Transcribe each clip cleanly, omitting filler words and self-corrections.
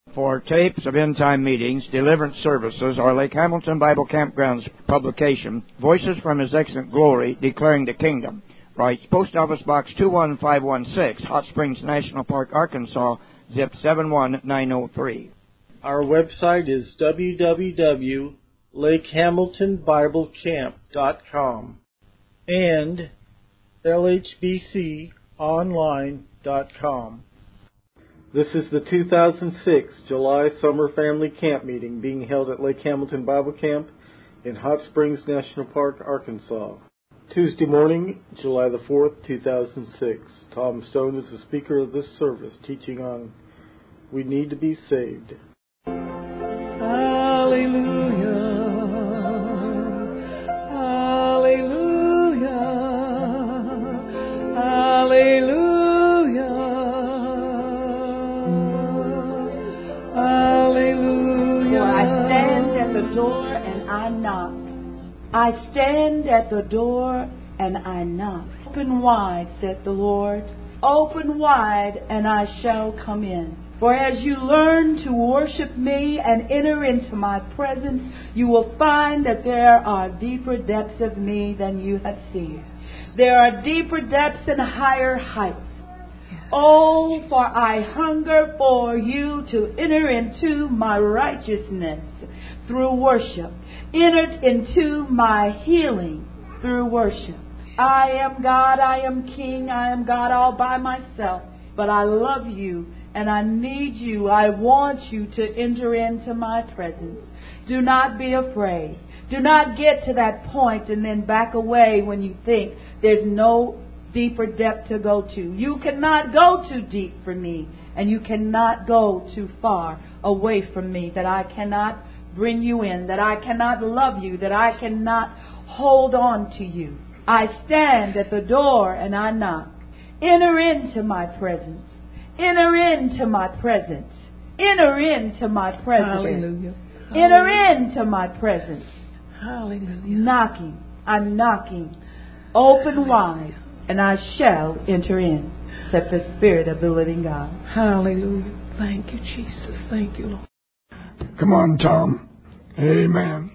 For tapes of end-time meetings, deliverance services, or Lake Hamilton Bible Campground's publication, Voices from His Excellent Glory, Declaring the Kingdom. Writes Post Office Box 21516, Hot Springs National Park, Arkansas, zip 71903. Our website is www.lakehamiltonbiblecamp.com and lhbconline.com. This is the 2006 July Summer Family Camp Meeting being held at Lake Hamilton Bible Camp in Hot Springs National Park, Arkansas. Tuesday morning, July the 4th, 2006. Tom Stone is the speaker of this service, teaching on We Need to Be Saved. Hallelujah, hallelujah, hallelujah, hallelujah. For I stand at the door and I knock. I stand at the door and I knock. Open wide, said the Lord. Open wide and I shall come in. For as you learn to worship me and enter into my presence, you will find that there are deeper depths of me than you have seen. There are deeper depths and higher heights. Oh, for I hunger for you to enter into my righteousness through worship. Enter into my healing through worship. I am God, I am King, I am God all by myself. But I love you and I need you. I want you to enter into my presence. Do not be afraid. Do not get to that point and then back away when you think there's no deeper depth to go to. You cannot go too deep for me, and you cannot go too far away from me, that I cannot bring you in, that I cannot love you, that I cannot hold on to you. I stand at the door and I knock. Enter into my presence. Enter into my presence. Enter into my presence. Hallelujah. Enter into my presence. Hallelujah. Knocking. I'm knocking. Open wide, and I shall enter in, said the Spirit of the living God. Hallelujah. Thank you, Jesus. Thank you, Lord. Come on, Tom. Amen.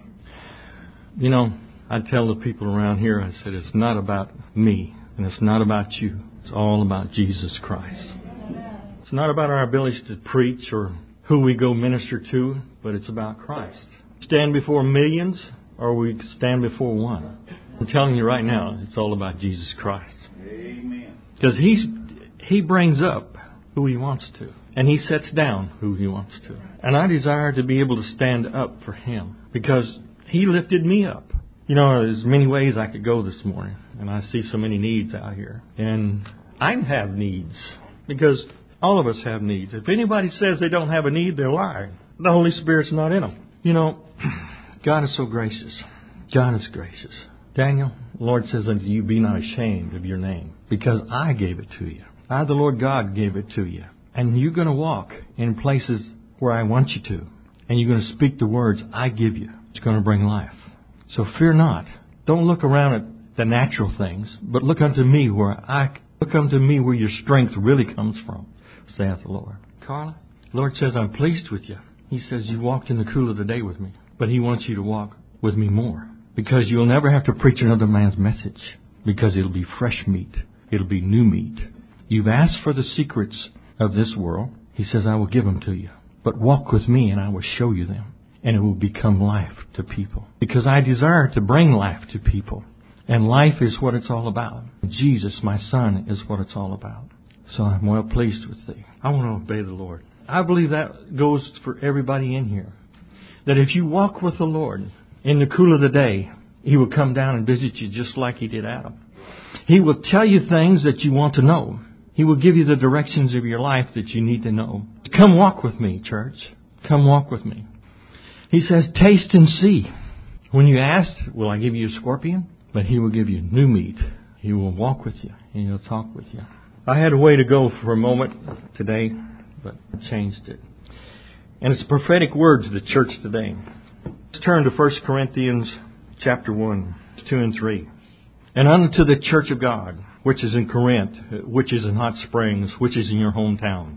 You know, I tell the people around here, I said, it's not about me, and it's not about you. It's all about Jesus Christ. It's not about our ability to preach or who we go minister to, but it's about Christ. Stand before millions, or we stand before one. I'm telling you right now, it's all about Jesus Christ. Amen. Because He brings up who He wants to, and He sets down who He wants to. And I desire to be able to stand up for Him, because He lifted me up. You know, there's many ways I could go this morning, and I see so many needs out here. And I have needs, because all of us have needs. If anybody says they don't have a need, they're lying. The Holy Spirit's not in them. You know, God is so gracious. God is gracious. Daniel, the Lord says unto you, be not ashamed of your name, because I gave it to you. I, the Lord God, gave it to you. And you're going to walk in places where I want you to. And you're going to speak the words I give you. It's going to bring life. So fear not. Don't look around at the natural things, but look unto me where your strength really comes from, saith the Lord. Carla, the Lord says, I'm pleased with you. He says, you walked in the cool of the day with me, but He wants you to walk with me more, because you'll never have to preach another man's message, because it'll be fresh meat. It'll be new meat. You've asked for the secrets of this world. He says, I will give them to you, but walk with me and I will show you them, and it will become life to people, because I desire to bring life to people, and life is what it's all about. Jesus, my Son, is what it's all about. So I'm well pleased with thee. I want to obey the Lord. I believe that goes for everybody in here. That if you walk with the Lord in the cool of the day, He will come down and visit you just like He did Adam. He will tell you things that you want to know. He will give you the directions of your life that you need to know. Come walk with me, church. Come walk with me. He says, taste and see. When you ask, will I give you a scorpion? But He will give you new meat. He will walk with you and He'll talk with you. I had a way to go for a moment today, but I changed it. And it's a prophetic word to the church today. Let's turn to 1 Corinthians chapter 1, 2 and 3. And unto the church of God, which is in Corinth, which is in Hot Springs, which is in your hometown.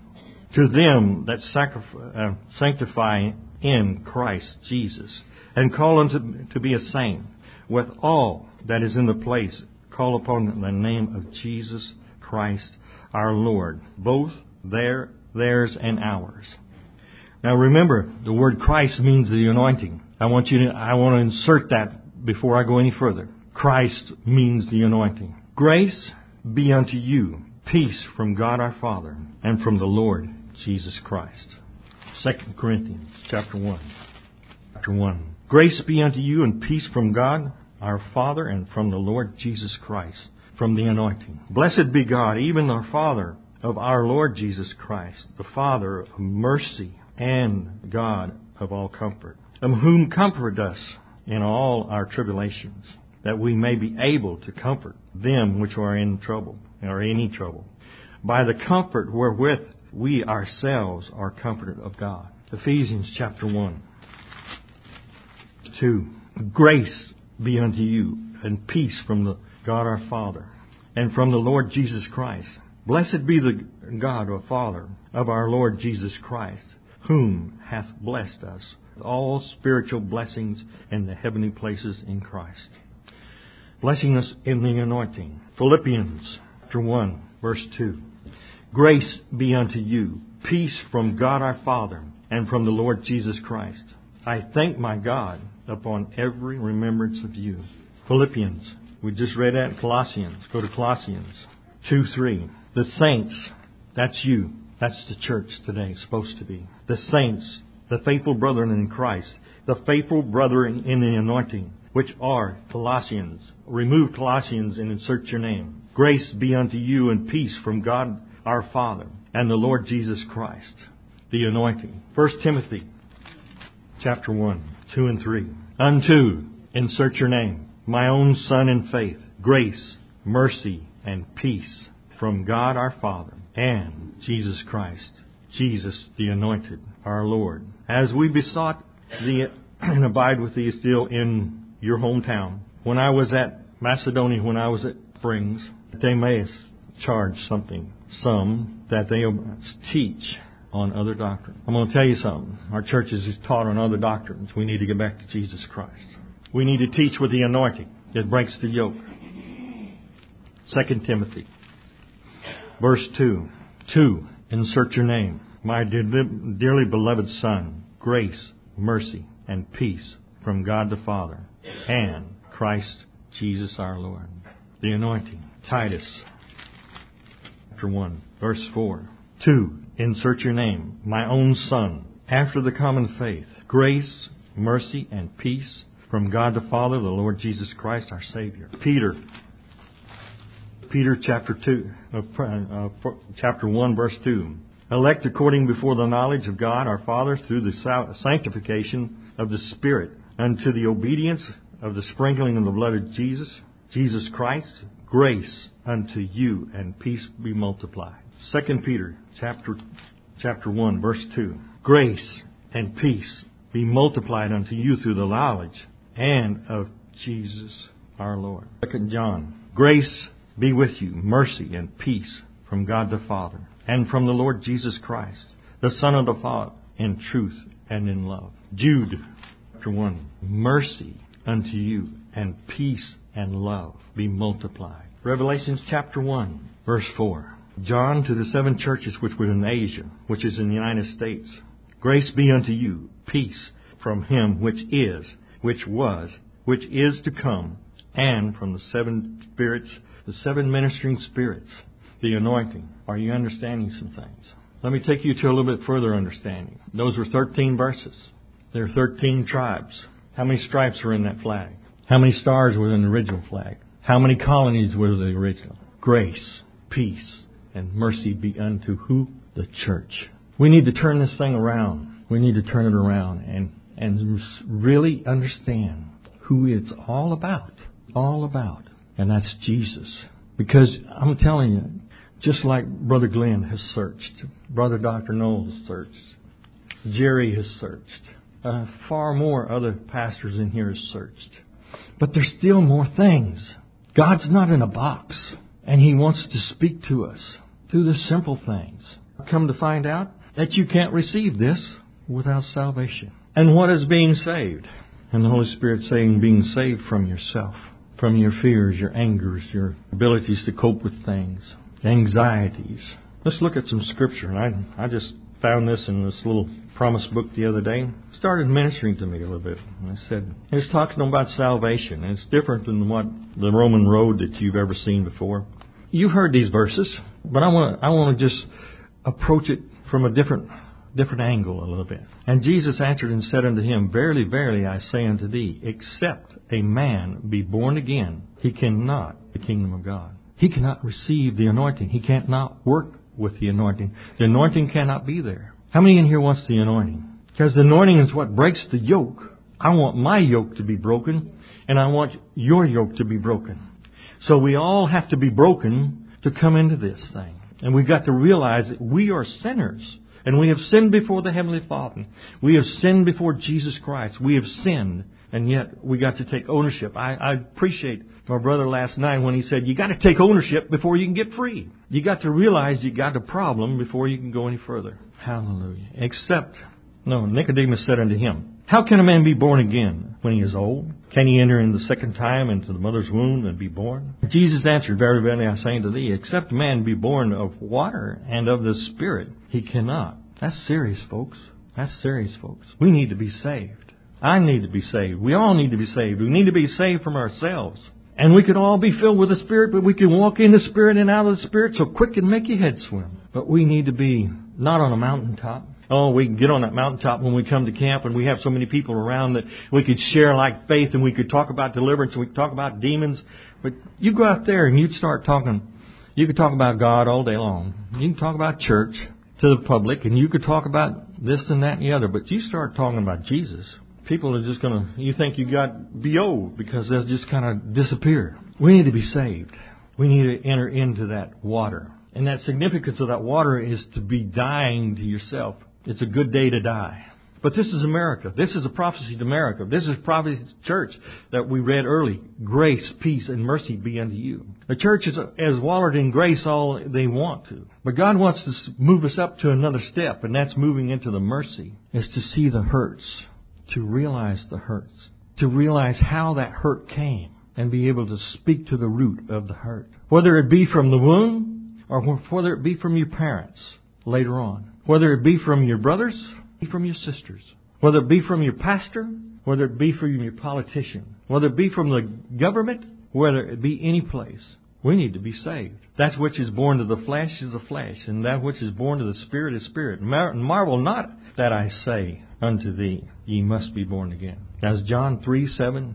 to them that sanctify in Christ Jesus, and call unto to be a saint, with all that is in the place, call upon the name of Jesus Christ our Lord, both theirs and ours. Now remember, the word Christ means the anointing. I want to insert that before I go any further. Christ means the anointing. Grace be unto you, peace from God our Father, and from the Lord Jesus Christ. 2 Corinthians chapter 1. Chapter 1. Grace be unto you and peace from God our Father and from the Lord Jesus Christ, from the anointing. Blessed be God, even our Father of our Lord Jesus Christ, the Father of mercy and God of all comfort, whom comfort us in all our tribulations, that we may be able to comfort them which are in trouble, or any trouble, by the comfort wherewith we ourselves are comforted of God. Ephesians chapter 1. 2. Grace be unto you, and peace from the God our Father, and from the Lord Jesus Christ. Blessed be the God or Father of our Lord Jesus Christ, whom hath blessed us with all spiritual blessings in the heavenly places in Christ, blessing us in the anointing. Philippians chapter 1, verse 2. Grace be unto you, peace from God our Father, and from the Lord Jesus Christ. I thank my God upon every remembrance of you. Philippians, we just read that in Colossians. Go to Colossians 2:3. The saints, that's you. That's the church today, supposed to be. The saints, the faithful brethren in Christ, the faithful brethren in the anointing, which are Colossians. Remove Colossians and insert your name. Grace be unto you and peace from God our Father and the Lord Jesus Christ. The anointing. 1 Timothy chapter 1, 2 and 3. Unto, insert your name, my own son in faith, grace, mercy, and peace from God our Father and Jesus Christ, Jesus the anointed, our Lord. As we besought thee and abide with thee still in your hometown, when I was at Macedonia, when I was at Springs, they may have charged some that they teach on other doctrines. I'm going to tell you something. Our churches is taught on other doctrines. We need to get back to Jesus Christ. We need to teach with the anointing that breaks the yoke. 2 Timothy, verse 2. 2. Insert your name. My dearly beloved Son, grace, mercy, and peace from God the Father and Christ Jesus our Lord. The anointing. Titus, chapter 1, verse 4. 2. Insert your name. My own son, after the common faith, grace, mercy, and peace from God the Father, the Lord Jesus Christ, our Savior. Peter chapter 1, verse 2. Elect according before the knowledge of God our Father through the sanctification of the Spirit, unto the obedience of the sprinkling of the blood of Jesus Christ, grace unto you and peace be multiplied. 2 Peter chapter 1, verse 2. Grace and peace be multiplied unto you through the knowledge and of Jesus our Lord. 2 John. Grace be with you, mercy and peace from God the Father and from the Lord Jesus Christ, the Son of the Father, in truth and in love. Jude chapter 1. Mercy unto you and peace and love be multiplied. Revelations chapter 1, verse 4. John to the 7 churches which were in Asia, which is in the United States. Grace be unto you, peace from him which is, which was, which is to come, and from the 7 spirits, the 7 ministering spirits, the anointing. Are you understanding some things? Let me take you to a little bit further understanding. Those were 13 verses. There are 13 tribes. How many stripes were in that flag? How many stars were in the original flag? How many colonies were the original? Grace, peace, and mercy be unto who? The church. We need to turn this thing around. We need to turn it around and really understand who it's all about. All about. And that's Jesus. Because I'm telling you, just like Brother Glenn has searched, Brother Dr. Noel has searched, Jerry has searched, far more other pastors in here have searched. But there's still more things. God's not in a box, and He wants to speak to us through the simple things. Come to find out, that you can't receive this without salvation. And what is being saved? And the Holy Spirit saying being saved from yourself, from your fears, your angers, your abilities to cope with things, anxieties. Let's look at some scripture. And I just found this in this little promise book the other day. It started ministering to me a little bit. And I said, it's talking about salvation. And it's different than what the Roman road that you've ever seen before. You've heard these verses, but I want to just approach it from a different angle a little bit. And Jesus answered and said unto him, Verily, verily, I say unto thee, except a man be born again, he cannot the kingdom of God. He cannot receive the anointing. He cannot work with the anointing. The anointing cannot be there. How many in here wants the anointing? Because the anointing is what breaks the yoke. I want my yoke to be broken, and I want your yoke to be broken. So we all have to be broken to come into this thing. And we've got to realize that we are sinners. And we have sinned before the Heavenly Father. We have sinned before Jesus Christ. We have sinned. And yet we got to take ownership. I appreciate my brother last night when he said, you got to take ownership before you can get free. You got to realize you got a problem before you can go any further. Hallelujah. Nicodemus said unto him, how can a man be born again when he is old? Can he enter in the second time into the mother's womb and be born? Jesus answered, Verily, verily, I say unto thee, except a man be born of water and of the Spirit, he cannot. That's serious, folks. That's serious, folks. We need to be saved. I need to be saved. We all need to be saved. We need to be saved from ourselves. And we could all be filled with the Spirit, but we can walk in the Spirit and out of the Spirit so quick and make your head swim. But we need to be not on a mountaintop. Oh, we can get on that mountaintop when we come to camp and we have so many people around that we could share like faith and we could talk about deliverance and we could talk about demons. But you go out there and you'd start talking. You could talk about God all day long. You can talk about church to the public and you could talk about this and that and the other. But you start talking about Jesus, people are just going to, you think you got BO because they'll just kind of disappear. We need to be saved. We need to enter into that water. And that significance of that water is to be dying to yourself. It's a good day to die. But this is America. This is a prophecy to America. This is prophecy to the church that we read early. Grace, peace, and mercy be unto you. The church is wallowed in grace all they want to. But God wants to move us up to another step, and that's moving into the mercy. Is to see the hurts, to realize the hurts, to realize how that hurt came, and be able to speak to the root of the hurt. Whether it be from the womb, or whether it be from your parents later on. Whether it be from your brothers, from your sisters. Whether it be from your pastor, whether it be from your politician. Whether it be from the government, whether it be any place. We need to be saved. That which is born of the flesh is of flesh, and that which is born of the Spirit is spirit. Marvel not that I say unto thee, ye must be born again. That's John 3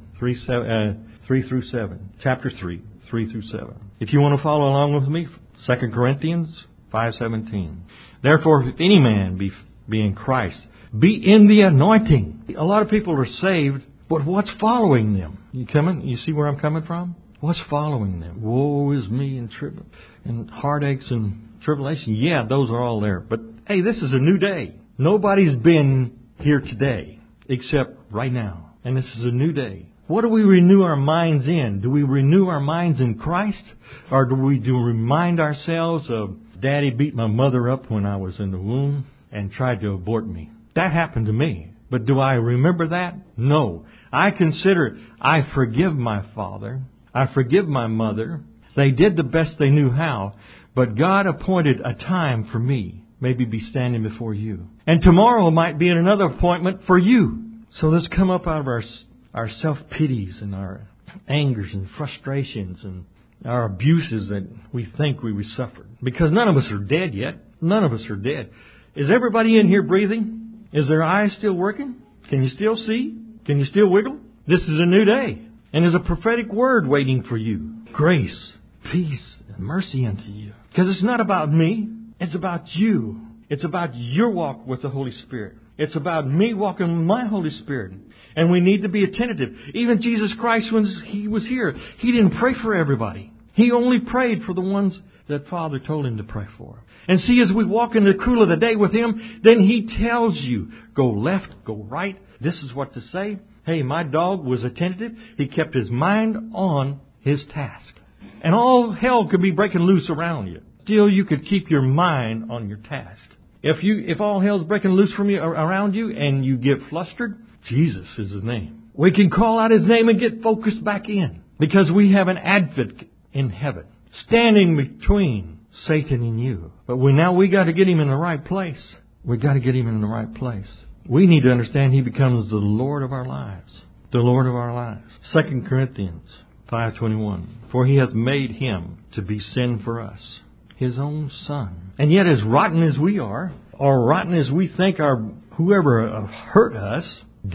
through 7. Chapter 3, 3 through 7. If you want to follow along with me, 2 Corinthians 5:17. Therefore, if any man be in Christ, be in the anointing. A lot of people are saved, but what's following them? You see where I'm coming from? What's following them? Woe is me and heartaches and tribulation. Yeah, those are all there. But hey, this is a new day. Nobody's been here today except right now. And this is a new day. What do we renew our minds in? Do we renew our minds in Christ? Or do we remind ourselves of Daddy beat my mother up when I was in the womb and tried to abort me? That happened to me. But do I remember that? No. I forgive my father. I forgive my mother. They did the best they knew how. But God appointed a time for me. Maybe be standing before you. And tomorrow might be another appointment for you. So let's come up out of our self-pities and our angers and frustrations and our abuses that we think we suffered. Because none of us are dead yet. None of us are dead. Is everybody in here breathing? Is their eyes still working? Can you still see? Can you still wiggle? This is a new day. And there's a prophetic word waiting for you. Grace, peace, and mercy unto you. Because it's not about me. It's about you. It's about your walk with the Holy Spirit. It's about me walking with my Holy Spirit. And we need to be attentive. Even Jesus Christ, when He was here, He didn't pray for everybody. He only prayed for the ones that Father told Him to pray for. And see, as we walk in the cool of the day with Him, then He tells you, go left, go right. This is what to say. Hey, my dog was attentive. He kept his mind on his task. And all hell could be breaking loose around you. Still, you could keep your mind on your task. If all hell's breaking loose from you around you and you get flustered, Jesus is His name. We can call out His name and get focused back in because we have an advocate in heaven standing between Satan and you. But we got to get him in the right place. We got to get him in the right place. We need to understand He becomes the Lord of our lives. The Lord of our lives. 2 Corinthians 5:21. For He hath made Him to be sin for us, His own Son. And yet as rotten as we are, or rotten as we think whoever hurt us,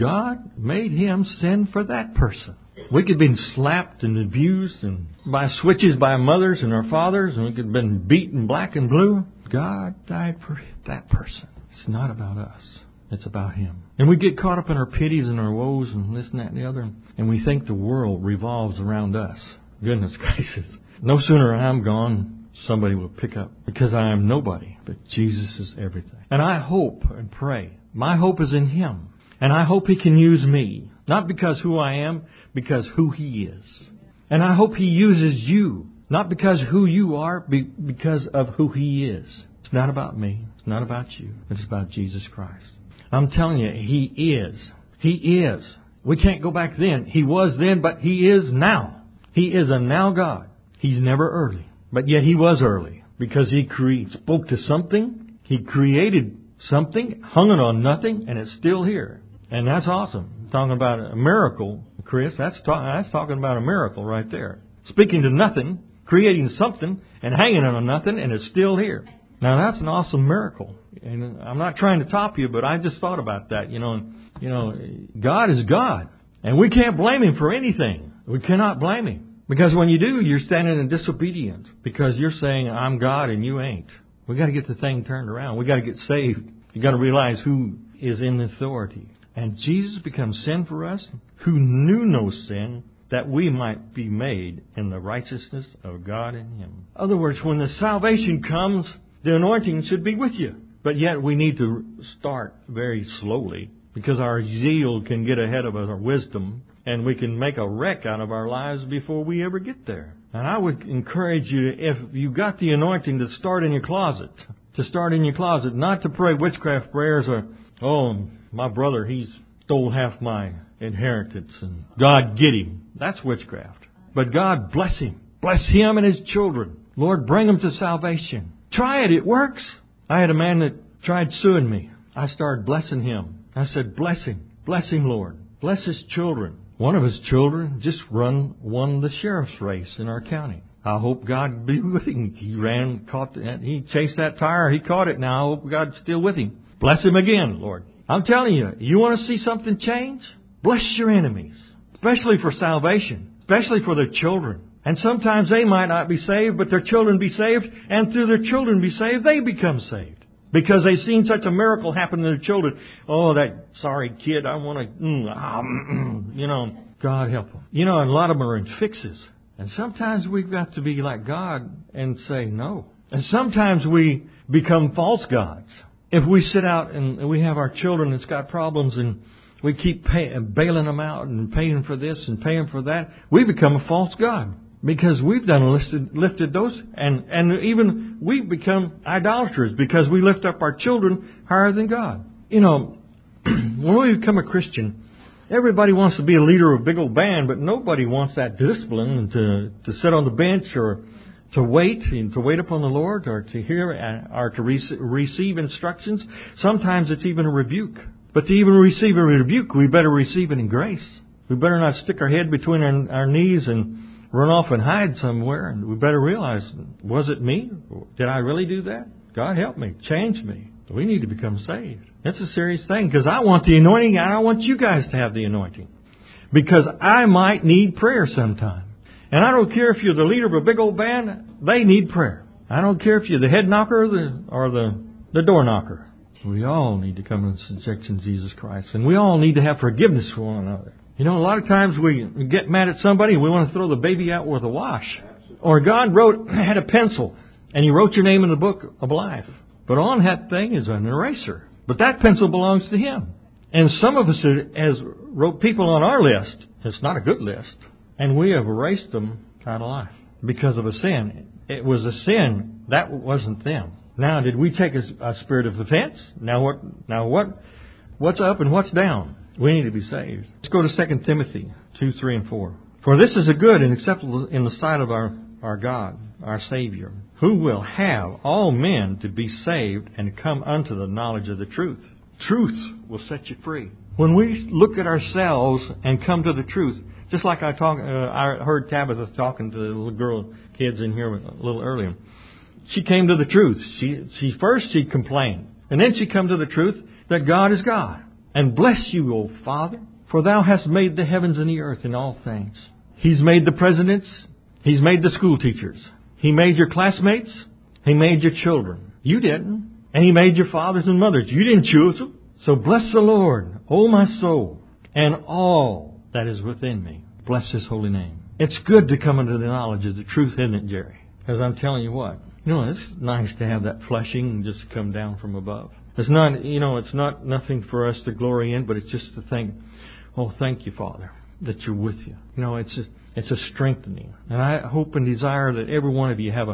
God made Him sin for that person. We could have been slapped and abused and by switches by mothers and our fathers, and we could have been beaten black and blue. God died for that person. It's not about us. It's about Him. And we get caught up in our pities and our woes and this and that and the other, and we think the world revolves around us. Goodness gracious. No sooner I'm gone, somebody will pick up, because I am nobody, but Jesus is everything. And I hope and pray. My hope is in Him. And I hope He can use me, not because who I am, because who He is. And I hope He uses you, not because who you are, because of who He is. It's not about me. It's not about you. It's about Jesus Christ. I'm telling you, He is. He is. We can't go back then. He was then, but He is now. He is a now God. He's never early. But yet He was early because He spoke to something. He created something, hung it on nothing, and it's still here. And that's awesome. Talking about a miracle, Chris, that's talking about a miracle right there. Speaking to nothing, creating something, and hanging it on nothing, and it's still here. Now that's an awesome miracle. And I'm not trying to top you, but I just thought about that. You know, God is God. And we can't blame Him for anything. We cannot blame Him. Because when you do, you're standing in disobedience. Because you're saying, I'm God and you ain't. We got to get the thing turned around. We got to get saved. You got to realize who is in authority. And Jesus becomes sin for us, who knew no sin, that we might be made in the righteousness of God in Him. In other words, when the salvation comes, the anointing should be with you. But yet we need to start very slowly, because our zeal can get ahead of our wisdom, and we can make a wreck out of our lives before we ever get there. And I would encourage you, if you got the anointing, to start in your closet. To start in your closet, not to pray witchcraft prayers or, oh, my brother, he's stole half my inheritance, and God get him. That's witchcraft. But God bless him. Bless him and his children. Lord, bring them to salvation. Try it. It works. I had a man that tried suing me. I started blessing him. I said, bless him. Bless him, Lord. Bless his children. One of his children just won the sheriff's race in our county. I hope God be with him. He chased that tire. He caught it. Now I hope God's still with him. Bless him again, Lord. I'm telling you, you want to see something change? Bless your enemies, especially for salvation, especially for their children. And sometimes they might not be saved, but their children be saved, and through their children be saved, they become saved. Because they've seen such a miracle happen to their children. Oh, that sorry kid, I want to, God help them. And a lot of them are in fixes. And sometimes we've got to be like God and say no. And sometimes we become false gods. If we sit out and we have our children that's got problems and we keep bailing them out and paying for this and paying for that, we become a false god. Because we've lifted those, and even we become idolaters because we lift up our children higher than God. When we become a Christian, everybody wants to be a leader of a big old band, but nobody wants that discipline to sit on the bench or to wait upon the Lord, or to hear or to receive instructions. Sometimes it's even a rebuke. But to even receive a rebuke, we better receive it in grace. We better not stick our head between our knees and run off and hide somewhere. And we better realize, was it me? Did I really do that? God help me. Change me. We need to become saved. That's a serious thing, because I want the anointing, and I want you guys to have the anointing. Because I might need prayer sometime. And I don't care if you're the leader of a big old band, they need prayer. I don't care if you're the head knocker or the door knocker. We all need to come into subjection to Jesus Christ. And we all need to have forgiveness for one another. A lot of times we get mad at somebody and we want to throw the baby out with a wash. Or God had a pencil and He wrote your name in the book of life. But on that thing is an eraser. But that pencil belongs to Him. And some of us has wrote people on our list. It's not a good list. And we have erased them out of life because of a sin. It was a sin. That wasn't them. Now, did we take a spirit of offense? What's up and what's down? We need to be saved. Let's go to 2 Timothy 2, 3, and 4. For this is a good and acceptable in the sight of our God, our Savior, who will have all men to be saved and come unto the knowledge of the truth. Truth will set you free. When we look at ourselves and come to the truth, just like I heard Tabitha talking to the little kids in here a little earlier. She came to the truth. She complained. And then she come to the truth that God is God. And bless you, O Father, for thou hast made the heavens and the earth and all things. He's made the presidents. He's made the school teachers. He made your classmates. He made your children. You didn't. And He made your fathers and mothers. You didn't choose them. So bless the Lord, O my soul, and all that is within me. Bless His holy name. It's good to come into the knowledge of the truth, isn't it, Jerry? Because I'm telling you what. It's nice to have that fleshing and just come down from above. It's not, it's not nothing for us to glory in, but it's just to think, oh, thank you, Father, that you're with you. It's a strengthening. And I hope and desire that every one of you have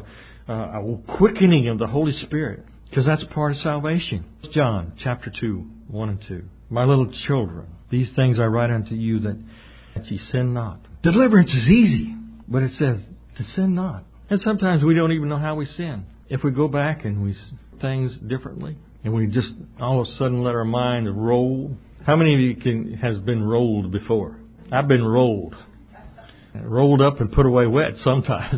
a quickening of the Holy Spirit, because that's part of salvation. John chapter 2, 1 and 2. My little children, these things I write unto you that ye sin not. Deliverance is easy, but it says to sin not. And sometimes we don't even know how we sin. If we go back and we see things differently, and we just all of a sudden let our mind roll. How many of you has been rolled before? I've been rolled. Rolled up and put away wet sometimes.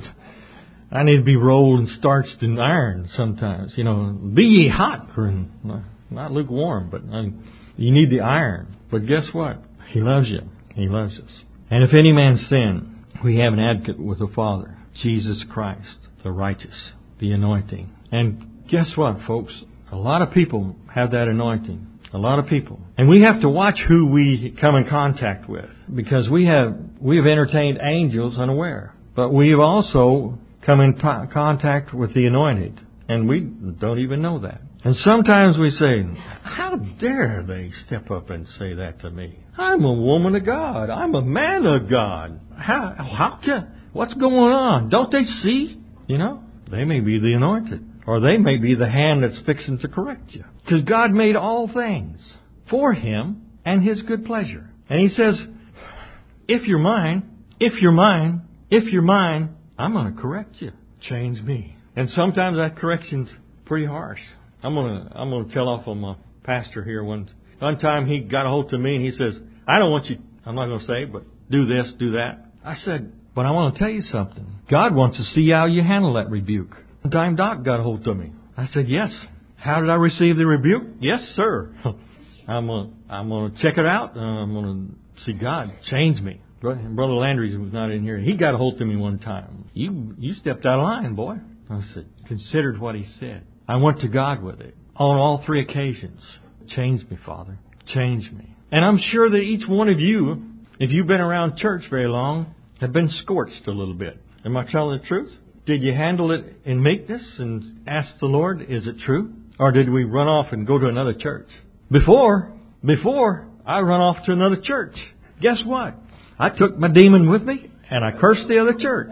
I need to be rolled and starched and ironed sometimes. Be ye hot, or not lukewarm, but you need the iron. But guess what? He loves you. He loves us. And if any man sin, we have an advocate with the Father, Jesus Christ, the righteous, the anointing. And guess what, folks? A lot of people have that anointing. A lot of people. And we have to watch who we come in contact with, because we have entertained angels unaware. But we have also come in contact with the anointed, and we don't even know that. And sometimes we say, how dare they step up and say that to me? I'm a woman of God. I'm a man of God. What's going on? Don't they see? They may be the anointed. Or they may be the hand that's fixing to correct you. Because God made all things for Him and His good pleasure. And He says, if you're mine, I'm going to correct you. Change me. And sometimes that correction's pretty harsh. I'm going to tell off on my pastor here. One time he got a hold of me and he says, I don't want you, I'm not going to say, but do this, do that. I said, but I want to tell you something. God wants to see how you handle that rebuke. One time Doc got a hold of me. I said, yes. How did I receive the rebuke? Yes, sir. I'm going to check it out. I'm going to see God change me. Brother Landry was not in here. He got a hold of me one time. You stepped out of line, boy. I said, considered what he said. I went to God with it on all 3 occasions. Change me, Father. Change me. And I'm sure that each one of you, if you've been around church very long, have been scorched a little bit. Am I telling the truth? Did you handle it in meekness and ask the Lord, is it true? Or did we run off and go to another church? Before I run off to another church, guess what? I took my demon with me and I cursed the other church.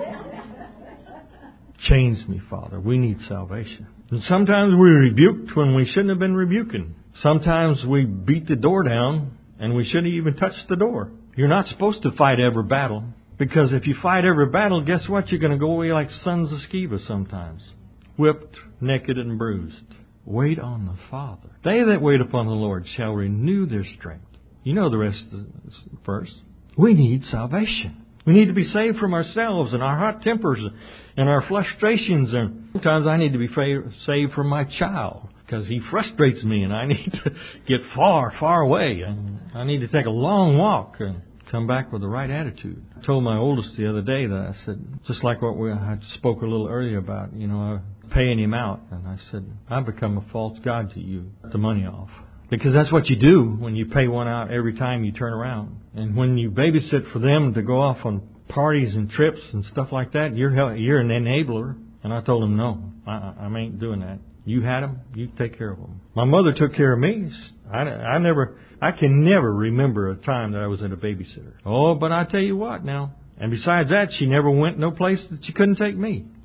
Change me, Father. We need salvation. And sometimes we rebuked when we shouldn't have been rebuking. Sometimes we beat the door down and we shouldn't even touch the door. You're not supposed to fight every battle. Because if you fight every battle, guess what? You're going to go away like sons of Sceva sometimes. Whipped, naked, and bruised. Wait on the Father. They that wait upon the Lord shall renew their strength. You know the rest of the verse. We need salvation. We need to be saved from ourselves and our hot tempers and our frustrations. And sometimes I need to be saved from my child, because he frustrates me and I need to get far, far away. And I need to take a long walk and come back with the right attitude. I told my oldest the other day that I said, just like what I spoke a little earlier about, paying him out. And I said, I've become a false god to you, the money off. Because that's what you do when you pay one out every time you turn around. And when you babysit for them to go off on parties and trips and stuff like that, you're an enabler. And I told him, no, I ain't doing that. You had them, you take care of them. My mother took care of me. I can never remember a time that I was in a babysitter. Oh, but I tell you what now. And besides that, she never went no place that she couldn't take me.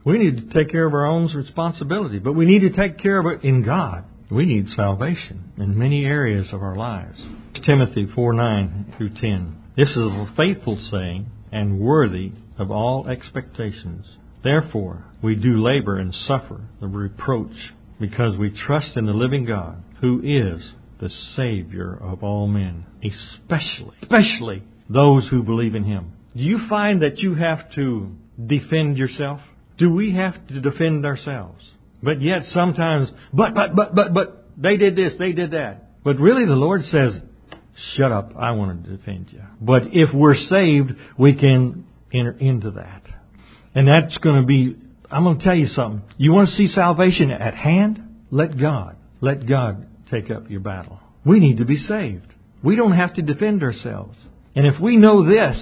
We need to take care of our own responsibility, but we need to take care of it in God. We need salvation in many areas of our lives. Timothy 4:9-10. This is a faithful saying and worthy of all expectations. Therefore, we do labor and suffer the reproach because we trust in the living God, who is the Savior of all men, especially those who believe in Him. Do you find that you have to defend yourself? Do we have to defend ourselves? But yet sometimes, but, they did this, they did that. But really the Lord says, shut up, I want to defend you. But if we're saved, we can enter into that. And that's going to be, I'm going to tell you something. You want to see salvation at hand? Let God take up your battle. We need to be saved. We don't have to defend ourselves. And if we know this,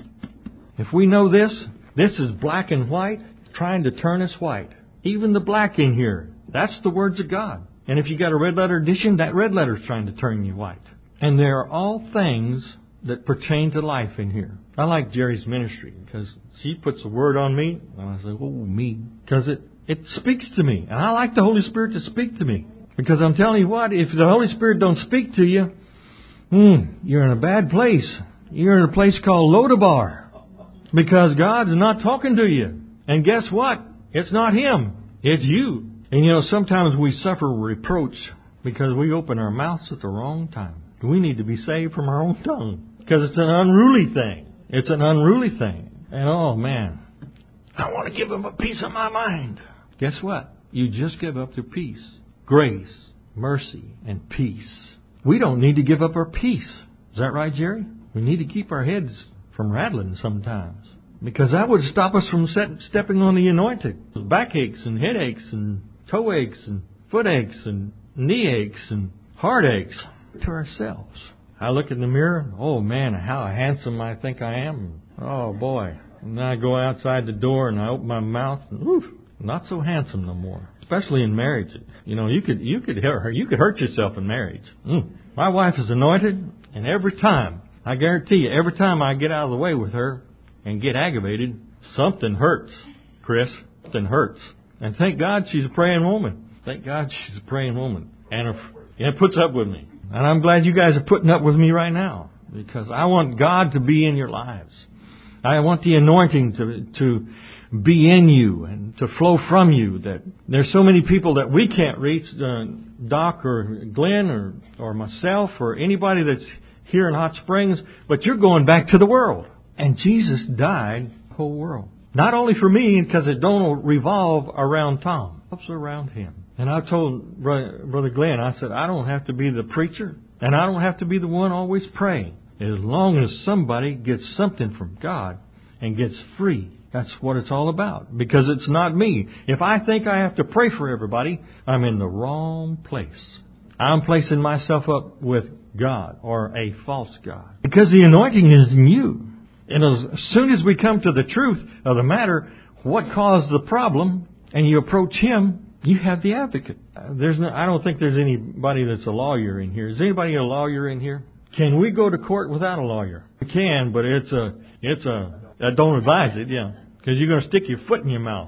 this is black and white trying to turn us white. Even the black in here, that's the words of God. And if you got a red letter edition, that red letter is trying to turn you white. And there are all things that pertain to life in here. I like Jerry's ministry because she puts a word on me, and I say, oh, me. Because it speaks to me. And I like the Holy Spirit to speak to me. Because I'm telling you what, if the Holy Spirit don't speak to you, you're in a bad place. You're in a place called Lodabar. Because God's not talking to you. And guess what? It's not Him. It's you. And sometimes we suffer reproach because we open our mouths at the wrong time. We need to be saved from our own tongue. Because it's an unruly thing. It's an unruly thing. And oh man, I want to give Him a piece of my mind. Guess what? You just give up their peace. Grace, mercy, and peace. We don't need to give up our peace. Is that right, Jerry? We need to keep our heads from rattling sometimes. Because that would stop us from stepping on the anointed. Backaches and headaches and toe aches and foot aches and knee aches and heart aches to ourselves. I look in the mirror, oh man, how handsome I think I am. Oh boy. And then I go outside the door and I open my mouth and not so handsome no more. Especially in marriage. You could hurt yourself in marriage. My wife is anointed, and every time, I guarantee you, every time I get out of the way with her and get aggravated, something hurts, Chris. Something hurts. And thank God she's a praying woman. Thank God she's a praying woman. And it puts up with me. And I'm glad you guys are putting up with me right now. Because I want God to be in your lives. I want the anointing to be in you and to flow from you. That there's so many people that we can't reach, Doc or Glenn or myself or anybody that's here in Hot Springs, but you're going back to the world. And Jesus died for the whole world. Not only for me, because it don't revolve around Tom. It revolves around him. And I told Brother Glenn, I said, I don't have to be the preacher, and I don't have to be the one always praying. As long as somebody gets something from God and gets free. That's what it's all about. Because it's not me. If I think I have to pray for everybody, I'm in the wrong place. I'm placing myself up with God or a false God. Because the anointing is in you. And as soon as we come to the truth of the matter, what caused the problem, and you approach Him, you have the advocate. I don't think there's anybody that's a lawyer in here. Is anybody a lawyer in here? Can we go to court without a lawyer? We can, but I don't advise it, yeah. Because you're going to stick your foot in your mouth.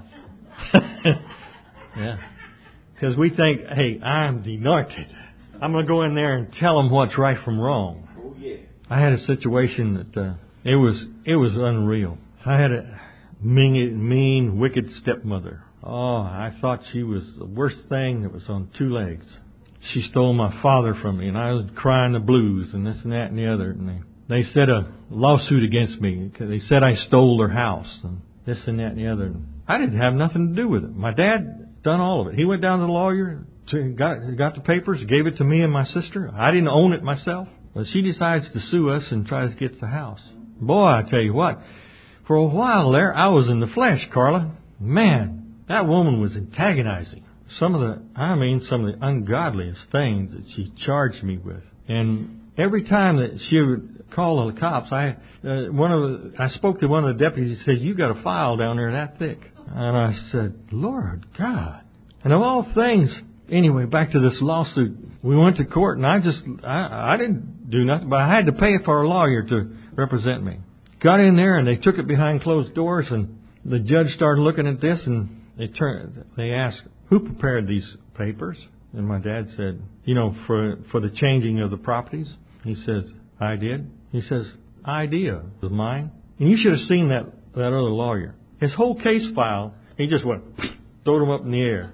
Yeah. Because we think, hey, I'm the anointed. I'm going to go in there and tell them what's right from wrong. Oh, yeah. I had a situation that it was unreal. I had a mean, wicked stepmother. Oh, I thought she was the worst thing that was on two legs. She stole my father from me, and I was crying the blues and this and that and the other. And they set a lawsuit against me because they said I stole their house and this and that and the other. I didn't have nothing to do with it. My dad done all of it. He went down to the lawyer, got the papers, gave it to me and my sister. I didn't own it myself. But she decides to sue us and tries to get the house. Boy, I tell you what, for a while there, I was in the flesh, Carla. Man, that woman was antagonizing. Some of the ungodliest things that she charged me with. And every time that she would call the cops, I spoke to one of the deputies. He said, "You got a file down there that thick." And I said, "Lord God." And of all things, anyway, back to this lawsuit. We went to court, and I didn't do nothing, but I had to pay for a lawyer to represent me. Got in there, and they took it behind closed doors, and the judge started looking at this, and They asked, who prepared these papers? And my dad said, for the changing of the properties. He says, I did. He says, idea was mine. And you should have seen that other lawyer. His whole case file, he just went, throwed them up in the air.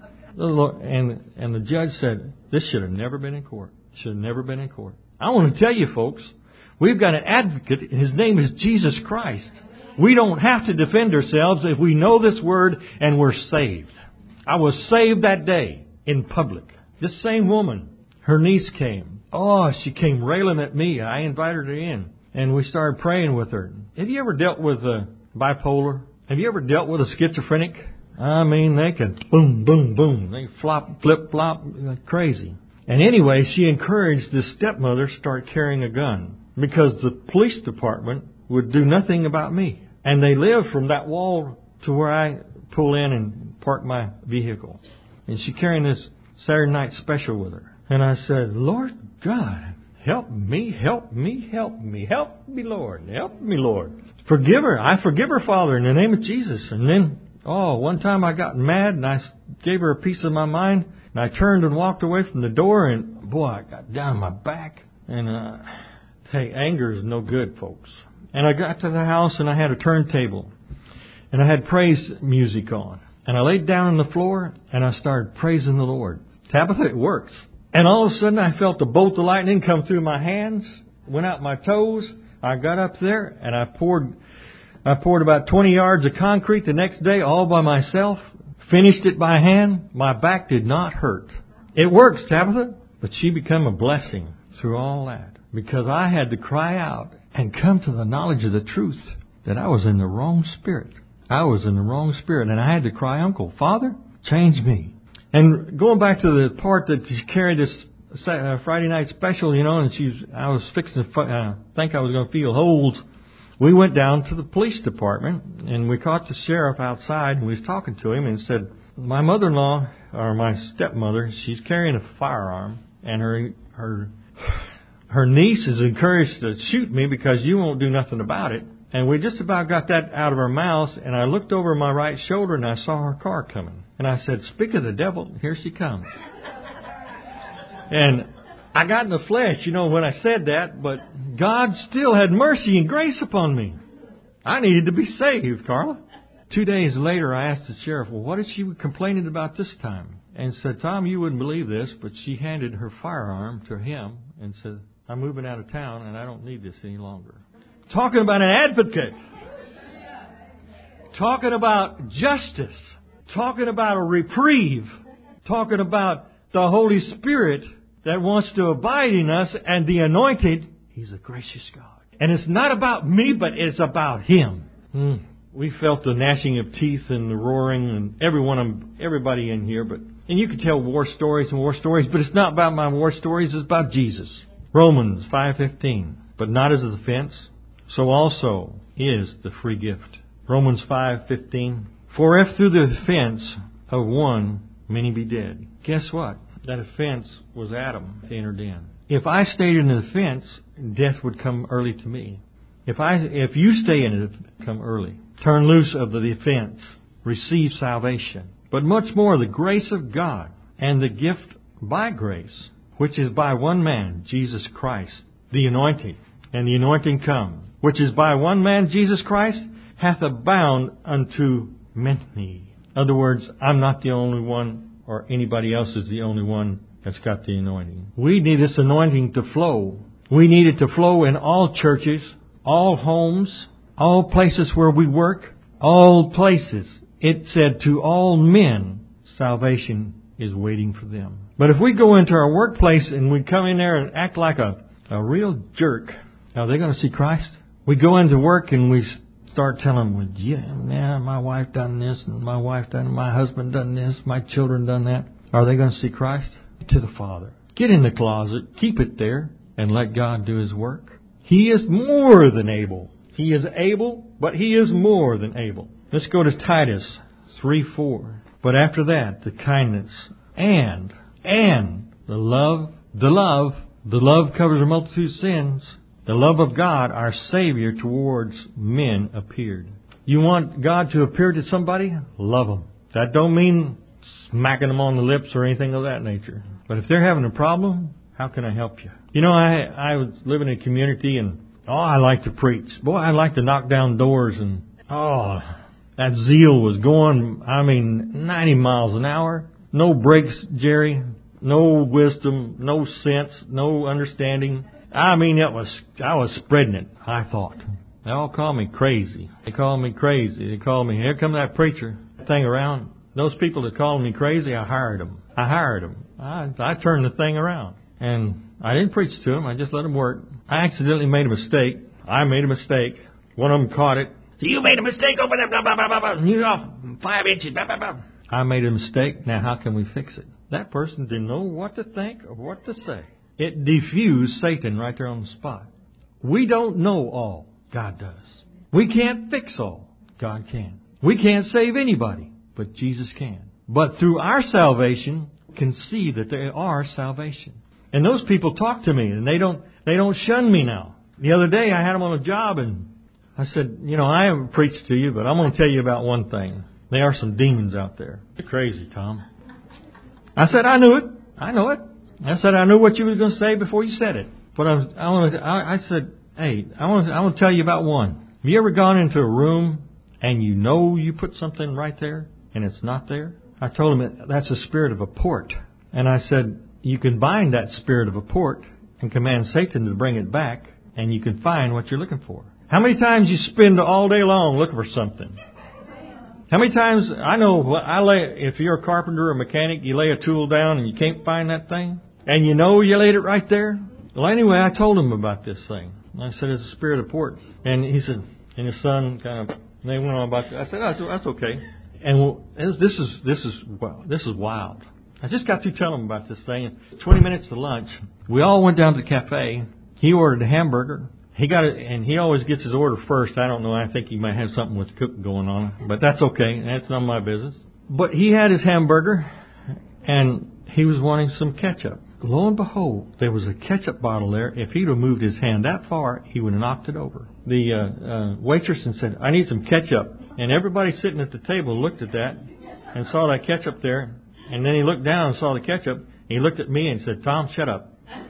And the judge said, this should have never been in court. Should have never been in court. I want to tell you, folks, we've got an advocate. His name is Jesus Christ. We don't have to defend ourselves if we know this word and we're saved. I was saved that day in public. This same woman, her niece came. Oh, she came railing at me. I invited her in, and we started praying with her. Have you ever dealt with bipolar? Have you ever dealt with a schizophrenic? I mean, they can boom, boom, boom. They flop, flip, flop, like crazy. And anyway, she encouraged the stepmother to start carrying a gun because the police department would do nothing about me. And they live from that wall to where I pull in and park my vehicle. And she carrying this Saturday night special with her. And I said, Lord God, help me, help me, help me, help me, Lord, help me, Lord. Forgive her. I forgive her, Father, in the name of Jesus. And then, one time I got mad and I gave her a piece of my mind. And I turned and walked away from the door and, boy, I got down my back. And, hey, anger is no good, folks. And I got to the house and I had a turntable. And I had praise music on. And I laid down on the floor and I started praising the Lord. Tabitha, it works. And all of a sudden I felt the bolt of lightning come through my hands, went out my toes. I got up there and I poured about 20 yards of concrete the next day all by myself. Finished it by hand. My back did not hurt. It works, Tabitha. But she became a blessing through all that. Because I had to cry out and come to the knowledge of the truth that I was in the wrong spirit. I was in the wrong spirit. And I had to cry, Uncle, Father, change me. And going back to the part that she carried this Friday night special, and I was fixing to think I was going to feel holes. We went down to the police department, and we caught the sheriff outside, and we was talking to him, and said, my mother-in-law, or my stepmother, she's carrying a firearm, and her niece is encouraged to shoot me because you won't do nothing about it. And we just about got that out of her mouth, and I looked over my right shoulder, and I saw her car coming. And I said, speak of the devil, here she comes. And I got in the flesh, when I said that, but God still had mercy and grace upon me. I needed to be saved, Carla. 2 days later, I asked the sheriff, well, what is she complaining about this time? And said, Tom, you wouldn't believe this, but she handed her firearm to him and said, I'm moving out of town and I don't need this any longer. Talking about an advocate. Talking about justice. Talking about a reprieve. Talking about the Holy Spirit that wants to abide in us, and the anointed. He's a gracious God. And it's not about me, but it's about Him. We felt the gnashing of teeth and the roaring, and everybody in here. And you can tell war stories and war stories, but it's not about my war stories. It's about Jesus. Romans 5:15. But not as a defense, so also is the free gift. Romans 5:15. For if through the offense of one many be dead. Guess what? That offense was Adam entered in. If I stayed in the offense, death would come early to me. If you stay in it, come early. Turn loose of the offense. Receive salvation. But much more the grace of God and the gift by grace, which is by one man, Jesus Christ, the anointing. And the anointing come, which is by one man, Jesus Christ, hath abound unto many. In other words, I'm not the only one, or anybody else is the only one that's got the anointing. We need this anointing to flow. We need it to flow in all churches, all homes, all places where we work, all places. It said to all men, salvation is waiting for them. But if we go into our workplace and we come in there and act like a real jerk, are they going to see Christ? We go into work and we start telling them, yeah, my wife done this, and my wife done, my husband done this, my children done that. Are they going to see Christ? To the Father. Get in the closet, keep it there, and let God do His work. He is more than able. He is able, but He is more than able. Let's go to Titus 3:4. But after that, the kindness and the love covers a multitude of sins. The love of God, our Savior, towards men appeared. You want God to appear to somebody? Love them. That don't mean smacking them on the lips or anything of that nature. But if they're having a problem, how can I help you? You know, I was living in a community, and I like to preach. Boy, I like to knock down doors, and that zeal was going, 90 miles an hour. No brakes, Jerry. No wisdom, no sense, no understanding. I was spreading it, I thought. They all called me crazy. They called me crazy. They called me, here come that preacher. Thing around. Those people that called me crazy, I hired them. I turned the thing around. And I didn't preach to them. I just let them work. I accidentally made a mistake. I made a mistake. One of them caught it. You made a mistake over there, blah, blah, blah, blah, blah. You're off 5 inches, blah, blah, blah. I made a mistake. Now how can we fix it? That person didn't know what to think or what to say. It diffused Satan right there on the spot. We don't know all. God does. We can't fix all. God can. We can't save anybody, but Jesus can. But through our salvation, we can see that there are salvation. And those people talk to me, and they don't shun me now. The other day, I had them on a job, and I said, I haven't preached to you, but I'm going to tell you about one thing. There are some demons out there. You're crazy, Tom. I said, I knew it. I know it. I said, I knew what you were going to say before you said it. But I said, hey, I want to tell you about one. Have you ever gone into a room and you put something right there and it's not there? I told him that's a spirit of a port. And I said, you can bind that spirit of a port and command Satan to bring it back, and you can find what you're looking for. How many times you spend all day long looking for something? How many times, if you're a carpenter or a mechanic, you lay a tool down and you can't find that thing, and you laid it right there? Well, anyway, I told him about this thing. I said, it's a spirit of port. And he said, and his son they went on about that. I said, that's okay. And this is wild. I just got through telling him about this thing. 20 minutes to lunch, we all went down to the cafe. He ordered a hamburger. He got it, and he always gets his order first. I don't know. I think he might have something with the cook going on, but that's okay. That's none of my business. But he had his hamburger, and he was wanting some ketchup. Lo and behold, there was a ketchup bottle there. If he'd have moved his hand that far, he would have knocked it over. The waitress said, I need some ketchup. And everybody sitting at the table looked at that and saw that ketchup there. And then he looked down and saw the ketchup. And he looked at me and said, Tom, shut up.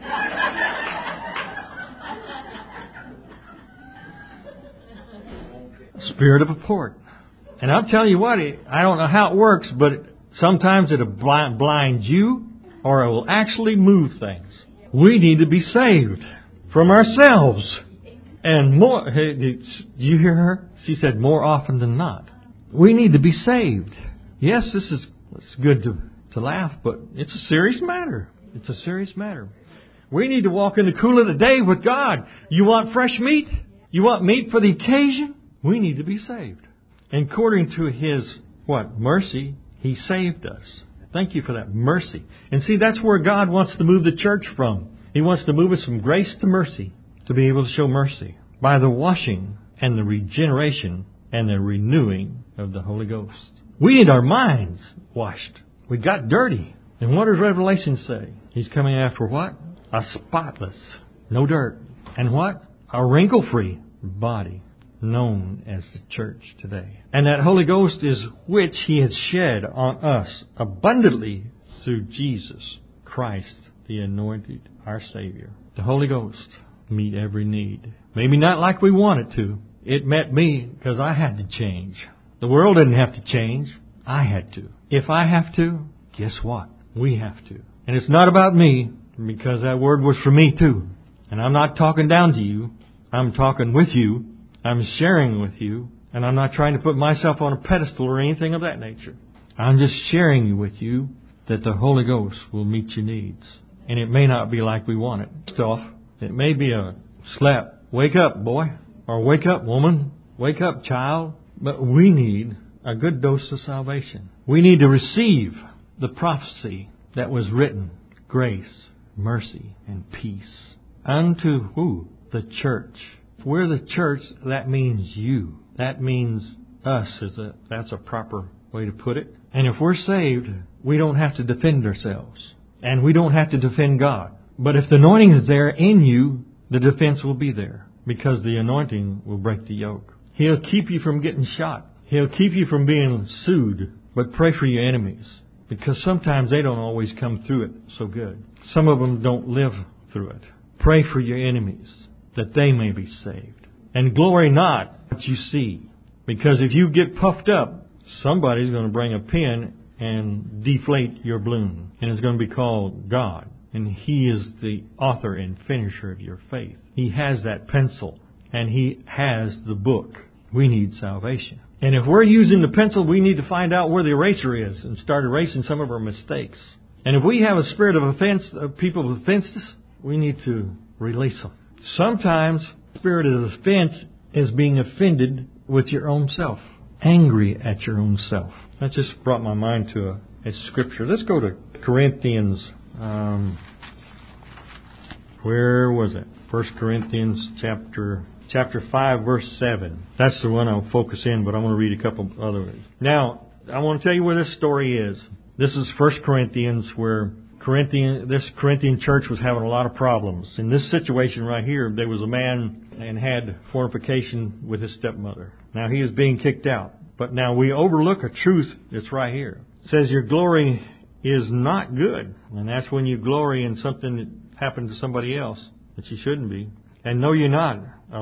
Spirit of a port. And I'll tell you what, I don't know how it works, but sometimes it'll blind you, or it will actually move things. We need to be saved from ourselves. And more, did you hear her? She said more often than not. We need to be saved. Yes, it's good to laugh, but it's a serious matter. It's a serious matter. We need to walk in the cool of the day with God. You want fresh meat? You want meat for the occasion? We need to be saved. And according to His, mercy, He saved us. Thank you for that mercy. And see, that's where God wants to move the church from. He wants to move us from grace to mercy, to be able to show mercy by the washing and the regeneration and the renewing of the Holy Ghost. We need our minds washed. We got dirty. And what does Revelation say? He's coming after what? A spotless, no dirt. And what? A wrinkle-free body, known as the church today. And that Holy Ghost is which He has shed on us abundantly through Jesus Christ, the anointed, our Savior. The Holy Ghost meet every need. Maybe not like we want it to. It met me because I had to change. The world didn't have to change. I had to. If I have to, guess what? We have to. And it's not about me, because that word was for me too. And I'm not talking down to you. I'm talking with you. I'm sharing with you. And I'm not trying to put myself on a pedestal or anything of that nature. I'm just sharing with you that the Holy Ghost will meet your needs. And it may not be like we want it. First off, it may be a slap. Wake up, boy. Or wake up, woman. Wake up, child. But we need a good dose of salvation. We need to receive the prophecy that was written. Grace, mercy, and peace. Unto who? The church. If we're the church, that means you. That means us. That's a proper way to put it. And if we're saved, we don't have to defend ourselves. And we don't have to defend God. But if the anointing is there in you, the defense will be there. Because the anointing will break the yoke. He'll keep you from getting shot. He'll keep you from being sued. But pray for your enemies, because sometimes they don't always come through it so good. Some of them don't live through it. Pray for your enemies, that they may be saved. And glory not what you see. Because if you get puffed up, somebody's going to bring a pen and deflate your balloon. And it's going to be called God. And He is the author and finisher of your faith. He has that pencil. And He has the book. We need salvation. And if we're using the pencil, we need to find out where the eraser is and start erasing some of our mistakes. And if we have a spirit of offense, of people who offend us, we need to release them. Sometimes spirit of offense is being offended with your own self. Angry at your own self. That just brought my mind to a scripture. Let's go to Corinthians. Where was it? 1 Corinthians chapter 5, verse 7. That's the one I'll focus in, but I want to read a couple others. Now, I want to tell you where this story is. This is 1 Corinthians, where this Corinthian church was having a lot of problems. In this situation right here, there was a man and had fornication with his stepmother. Now, he is being kicked out. But now we overlook a truth that's right here. It says your glory is not good. And that's when you glory in something that happened to somebody else that you shouldn't be. And know you're not a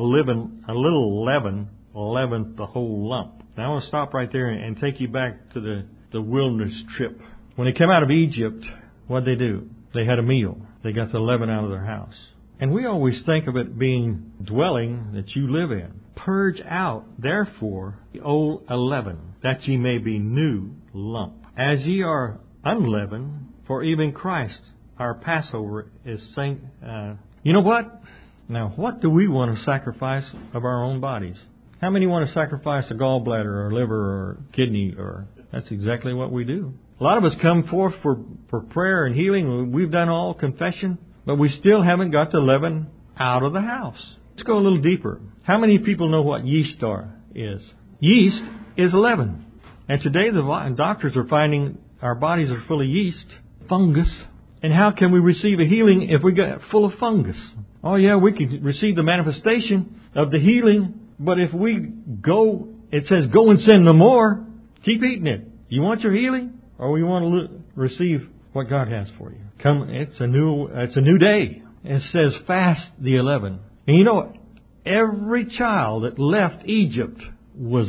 little leaven leaveneth the whole lump. Now I want to stop right there and take you back to the wilderness trip. When they came out of Egypt, what'd they do? They had a meal. They got the leaven out of their house. And we always think of it being dwelling that you live in. Purge out, therefore, the old leaven, that ye may be new lump. As ye are unleavened, for even Christ, our Passover, is you know what? Now, what do we want to sacrifice of our own bodies? How many want to sacrifice a gallbladder or liver or kidney? That's exactly what we do. A lot of us come forth for prayer and healing. We've done all confession, but we still haven't got the leaven out of the house. Let's go a little deeper. How many people know what yeast is? Yeast is leaven. And today the doctors are finding our bodies are full of yeast, fungus. And how can we receive a healing if we get full of fungus? Oh yeah, we can receive the manifestation of the healing, but if we go, it says go and sin no more. Keep eating it. You want your healing, or you want to receive what God has for you? Come, it's a new day. It says fast the 11. And you know, every child that left Egypt was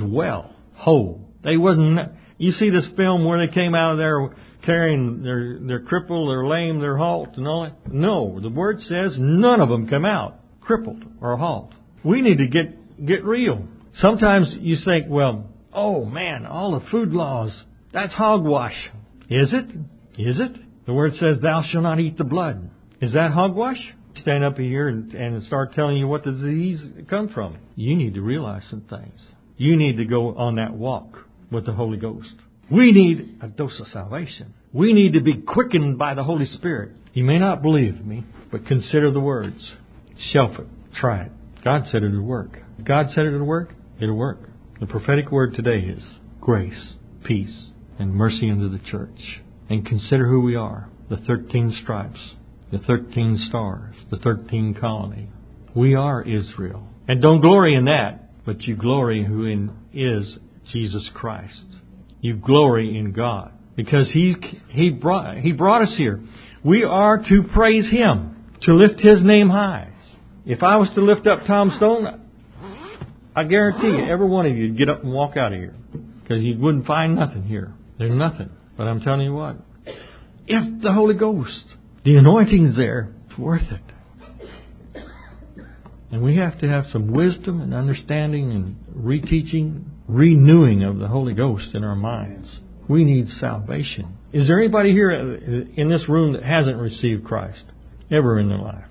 whole. They wasn't. You see this film where they came out of there carrying their crippled, they're lame, they're halt, and all that? No, the Word says none of them come out crippled or halt. We need to get real. Sometimes you think, well, oh man, all the food laws, that's hogwash. Is it? Is it? The Word says, thou shalt not eat the blood. Is that hogwash? Stand up here and start telling you what the disease come from. You need to realize some things. You need to go on that walk with the Holy Ghost. We need a dose of salvation. We need to be quickened by the Holy Spirit. You may not believe me, but consider the words. Shelf it. Try it. God said it would work. God said it would work. It'll work. The prophetic word today is grace, peace, and mercy unto the church. And consider who we are. The 13 stripes, the 13 stars, the 13 colony. We are Israel. And don't glory in that, but you glory who is Jesus Christ. You glory in God. Because He brought us here. We are to praise Him, to lift His name high. If I was to lift up Tom Stone, I guarantee you, every one of you would get up and walk out of here. Because you wouldn't find nothing here. There's nothing. But I'm telling you what, if the Holy Ghost, the anointing's there, it's worth it. And we have to have some wisdom and understanding and reteaching, renewing of the Holy Ghost in our minds. We need salvation. Is there anybody here in this room that hasn't received Christ ever in their life?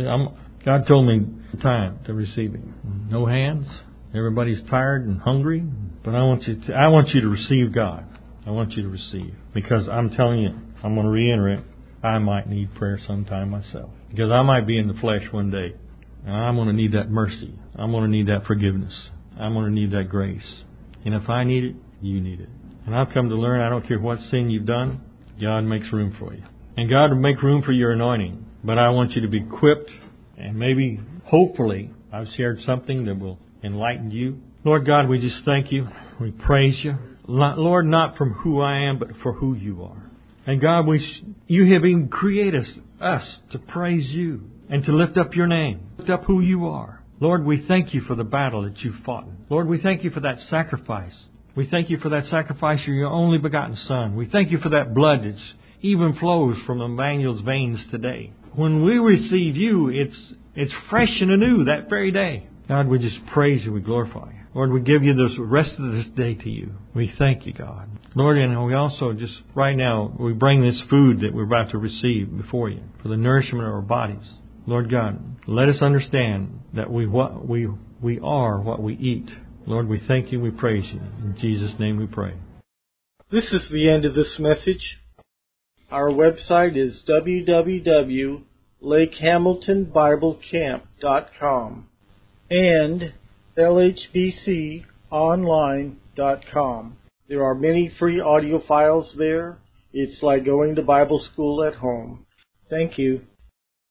God told me time to receive Him. No hands. Everybody's tired and hungry. But I want you to receive God. I want you to receive. Because I'm telling you, I'm going to reiterate, I might need prayer sometime myself. Because I might be in the flesh one day. And I'm going to need that mercy. I'm going to need that forgiveness. I'm going to need that grace. And if I need it, you need it. And I've come to learn, I don't care what sin you've done, God makes room for you. And God will make room for your anointing. But I want you to be equipped, and maybe, hopefully, I've shared something that will enlighten you. Lord God, we just thank You. We praise You. Lord, not from who I am, but for who you are. And God, you have even created us to praise you and to lift up your name, lift up who you are. Lord, we thank you for the battle that you fought. Lord, we thank you for that sacrifice. We thank you for that sacrifice of your only begotten Son. We thank you for that blood that even flows from Emmanuel's veins today. When we receive you, it's fresh and anew that very day. God, we just praise you. We glorify you. Lord, we give you the rest of this day to you. We thank you, God. Lord, and we also just right now, we bring this food that we're about to receive before you for the nourishment of our bodies. Lord God, let us understand that we are what we eat. Lord, we thank you, we praise you. In Jesus' name we pray. This is the end of this message. Our website is www.lakehamiltonbiblecamp.com and lhbconline.com. There are many free audio files there. It's like going to Bible school at home. Thank you.